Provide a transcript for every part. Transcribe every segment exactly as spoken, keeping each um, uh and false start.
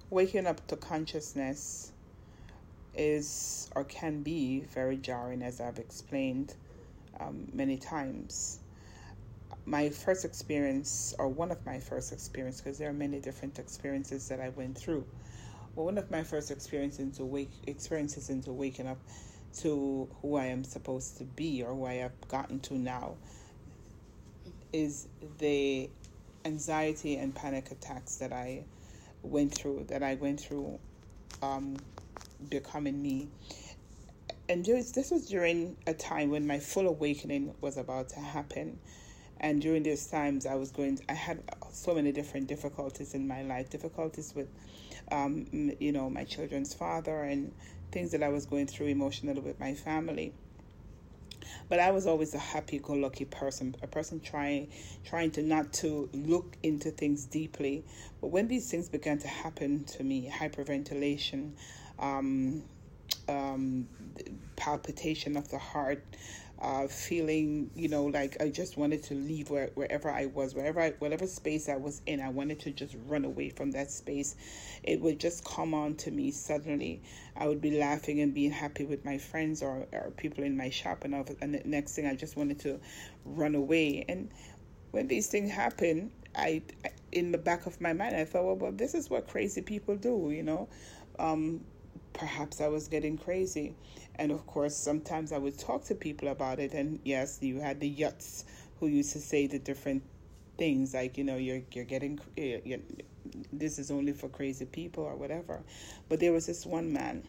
Waking up to consciousness is or can be very jarring, as I've explained um, many times. My first experience, or one of my first experiences, because there are many different experiences that I went through. Well, one of my first experiences into wake experiences into waking up to who I am supposed to be, or who I have gotten to now, is the anxiety and panic attacks that I went through, that I went through um, becoming me. And this was during a time when my full awakening was about to happen. And during these times, I was going, I had so many different difficulties in my life, difficulties with, um, you know, my children's father, and things that I was going through emotionally with my family. But I was always a happy-go-lucky person, a person trying trying to not to look into things deeply. But when these things began to happen to me, hyperventilation, um, um, palpitation of the heart, uh, feeling, you know, like I just wanted to leave where, wherever I was, wherever I, whatever space I was in, I wanted to just run away from that space. It would just come on to me suddenly. I would be laughing and being happy with my friends or, or people in my shop, and, all, and the next thing I just wanted to run away. And when these things happen, I, in the back of my mind, I thought, well, well this is what crazy people do, you know. Um, perhaps I was getting crazy. And of course, sometimes I would talk to people about it. And yes, you had the yuts who used to say the different things, like, you know, you're you're getting, you're, this is only for crazy people or whatever. But there was this one man,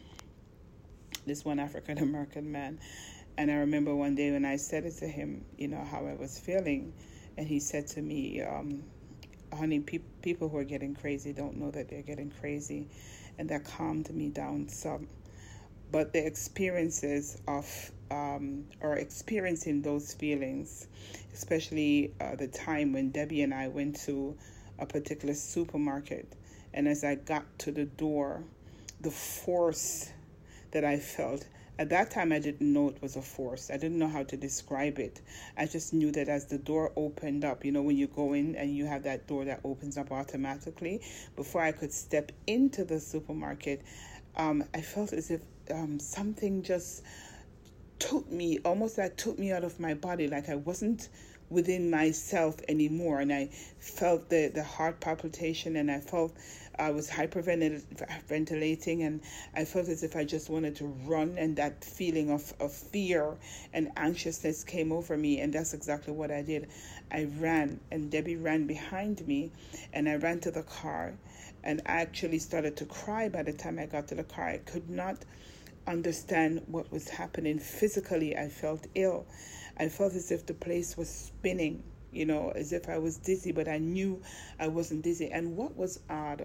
this one African American man. And I remember one day when I said it to him, you know, how I was feeling. And he said to me, um, honey, pe- people who are getting crazy don't know that they're getting crazy. And that calmed me down some. But the experiences of, um, or experiencing those feelings, especially uh, the time when Debbie and I went to a particular supermarket. And as I got to the door, the force that I felt, at that time I didn't know it was a force. I didn't know how to describe it. I just knew that as the door opened up, you know, when you go in and you have that door that opens up automatically, before I could step into the supermarket, um, I felt as if um, something just took me, almost like took me out of my body, like I wasn't within myself anymore. And I felt the, the heart palpitation, and I felt I was hyperventilating, and I felt as if I just wanted to run, and that feeling of, of fear and anxiousness came over me. And that's exactly what I did. I ran, and Debbie ran behind me, and I ran to the car, and I actually started to cry by the time I got to the car. I could not understand what was happening. Physically, I felt ill. I felt as if the place was spinning, you know, as if I was dizzy, but I knew I wasn't dizzy. And what was odd,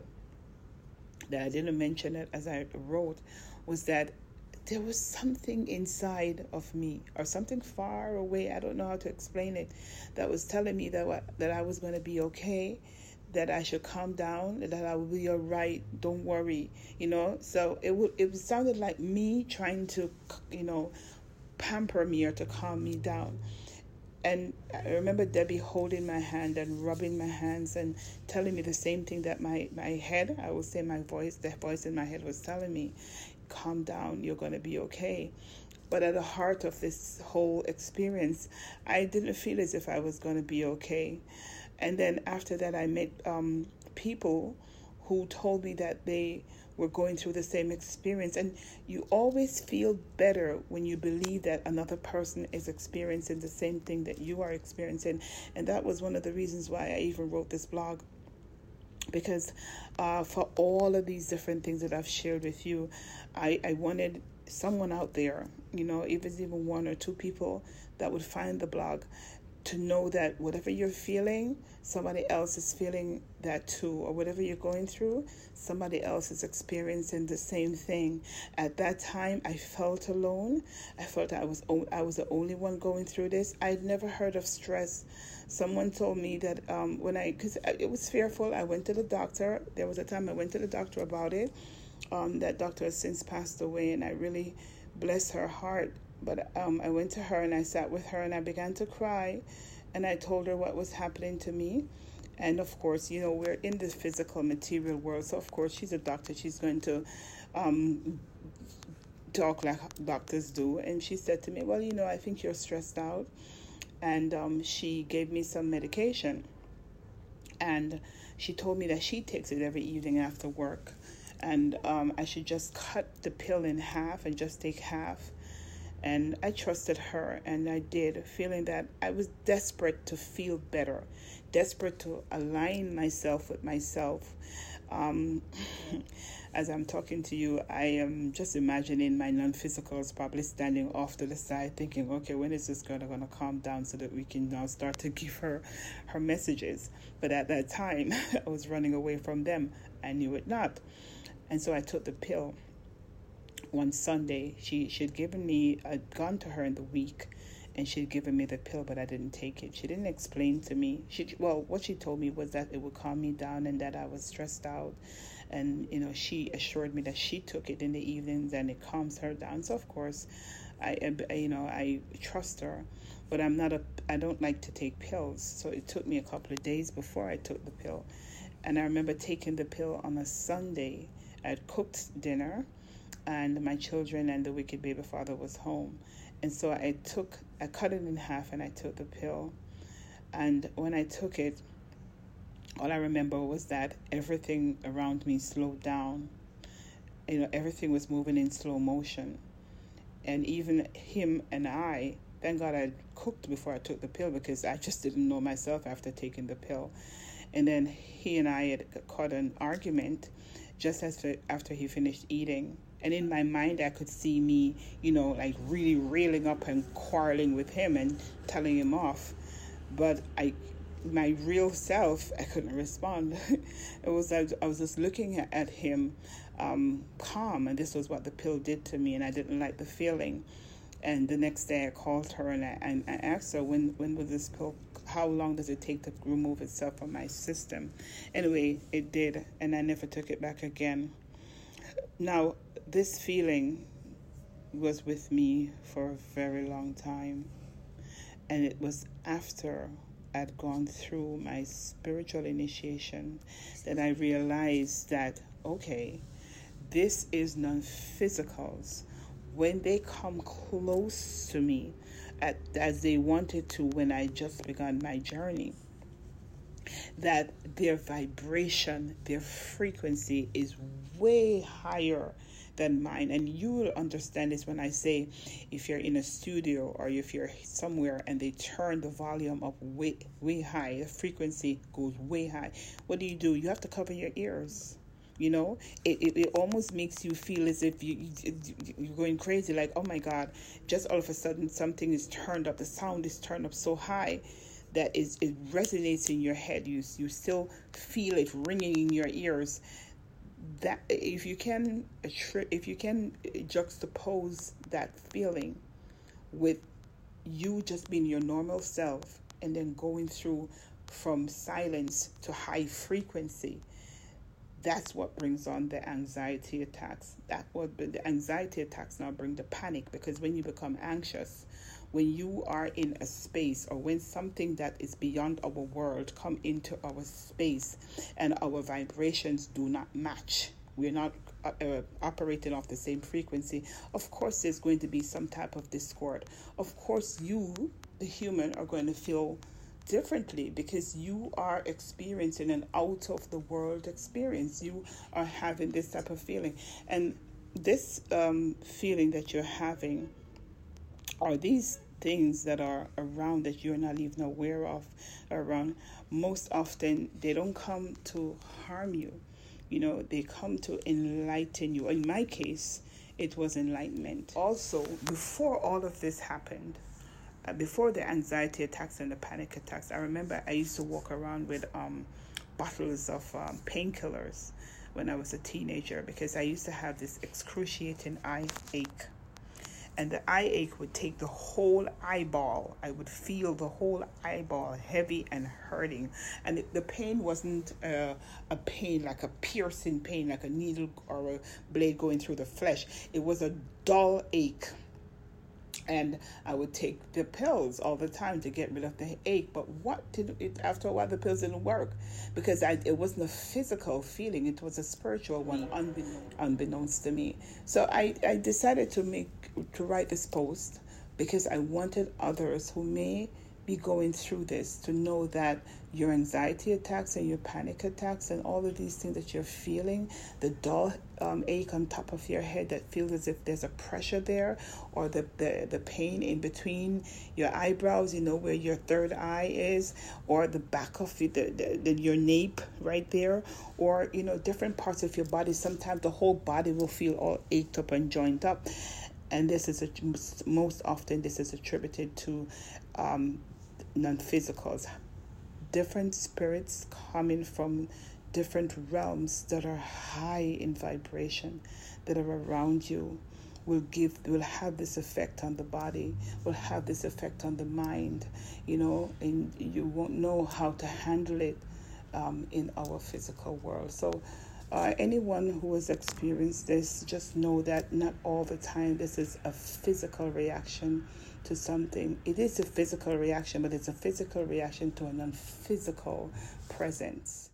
that I didn't mention it as I wrote, was that there was something inside of me, or something far away, I don't know how to explain it, that was telling me that that I was going to be okay, that I should calm down, that I will be all right, don't worry, you know. So it would, it sounded like me trying to, you know, pamper me or to calm me down. And I remember Debbie holding my hand and rubbing my hands and telling me the same thing that my, my head, I would say my voice, the voice in my head was telling me, calm down, you're going to be okay. But at the heart of this whole experience, I didn't feel as if I was going to be okay. And then after that, I met um, people who told me that they were going through the same experience. And you always feel better when you believe that another person is experiencing the same thing that you are experiencing. And that was one of the reasons why I even wrote this blog. Because uh, for all of these different things that I've shared with you, I, I wanted someone out there, you know, if it's even one or two people that would find the blog, to know that whatever you're feeling, somebody else is feeling that too, or whatever you're going through, somebody else is experiencing the same thing. At that time, I felt alone. I felt I was I was the only one going through this. I'd never heard of stress. Someone told me that um, when I, because it was fearful, I went to the doctor. There was a time I went to the doctor about it. Um, that doctor has since passed away, and I really bless her heart. But um, I went to her and I sat with her and I began to cry, and I told her what was happening to me. And of course, you know, we're in the physical material world. So of course, she's a doctor. She's going to um, talk like doctors do. And she said to me, well, you know, I think you're stressed out. And um, she gave me some medication. And she told me that she takes it every evening after work. And um, I should just cut the pill in half and just take half. And I trusted her, and I did, feeling that I was desperate to feel better, desperate to align myself with myself. Um, as I'm talking to you, I am just imagining my non-physicals probably standing off to the side thinking, okay, when is this girl going to calm down so that we can now start to give her her messages? But at that time, I was running away from them. I knew it not. And so I took the pill. One Sunday, she she'd given me, I'd gone to her in the week, and she'd given me the pill, but I didn't take it. She didn't explain to me. She well, what she told me was that it would calm me down and that I was stressed out, and you know, she assured me that she took it in the evenings and it calms her down. So of course, I, I you know I trust her, but I'm not a I don't like to take pills. So it took me a couple of days before I took the pill, and I remember taking the pill on a Sunday. I'd cooked dinner, and my children and the wicked baby father was home. And so I took, I cut it in half and I took the pill. And when I took it, all I remember was that everything around me slowed down. You know, everything was moving in slow motion. And even him and I, thank God I cooked before I took the pill, because I just didn't know myself after taking the pill. And then he and I had caught an argument just as after he finished eating. And in my mind, I could see me, you know, like really railing up and quarreling with him and telling him off. But I, my real self, I couldn't respond. It was like I was just looking at him um, calm, and this was what the pill did to me, and I didn't like the feeling. And the next day I called her and I, and I asked her, when, when was this pill, how long does it take to remove itself from my system? Anyway, it did, and I never took it back again. Now, this feeling was with me for a very long time. And it was after I'd gone through my spiritual initiation that I realized that, okay, this is non-physicals. When they come close to me, at, as they wanted to when I just began my journey, that their vibration, their frequency is way higher than mine. And you will understand this when I say, if you're in a studio or if you're somewhere and they turn the volume up way, way high, the frequency goes way high, what do you do? You have to cover your ears. You know, it, it, it almost makes you feel as if you, you, you're going crazy, like, oh my God, just all of a sudden something is turned up, the sound is turned up so high that is, it resonates in your head. You, you still feel it ringing in your ears. That if you can, if you can juxtapose that feeling with you just being your normal self and then going through from silence to high frequency, that's what brings on the anxiety attacks. That what the anxiety attacks now bring the panic, because when you become anxious, when you are in a space or when something that is beyond our world come into our space and our vibrations do not match, we're not uh, uh, operating off the same frequency, of course there's going to be some type of discord. Of course you, the human, are going to feel differently because you are experiencing an out of the world experience. You are having this type of feeling, and this um, feeling that you're having, or these things that are around that you're not even aware of around, most often they don't come to harm you. You know, they come to enlighten you. In my case, it was enlightenment. Also, before all of this happened, Uh, before the anxiety attacks and the panic attacks, I remember I used to walk around with um, bottles of um, painkillers when I was a teenager, because I used to have this excruciating eye ache. And the eye ache would take the whole eyeball. I would feel the whole eyeball heavy and hurting. And it, the pain wasn't uh, a pain, like a piercing pain, like a needle or a blade going through the flesh. It was a dull ache. And I would take the pills all the time to get rid of the ache. But what did it, after a while, the pills didn't work because I, it wasn't a physical feeling, it was a spiritual one, unbeknownst, unbeknownst to me. So I, I decided to make to write this post because I wanted others who may be going through this to know that your anxiety attacks and your panic attacks and all of these things that you're feeling, the dull um, ache on top of your head that feels as if there's a pressure there, or the, the, the pain in between your eyebrows, you know, where your third eye is, or the back of the, the, the, your nape right there, or, you know, different parts of your body. Sometimes the whole body will feel all ached up and joined up. And this is a, most often this is attributed to um, non-physicals, different spirits coming from different realms that are high in vibration, that are around you, will give will have this effect on the body, will have this effect on the mind, you know, and you won't know how to handle it um, in our physical world. So uh, anyone who has experienced this, just know that not all the time this is a physical reaction to something. It is a physical reaction, but it's a physical reaction to a non-physical presence.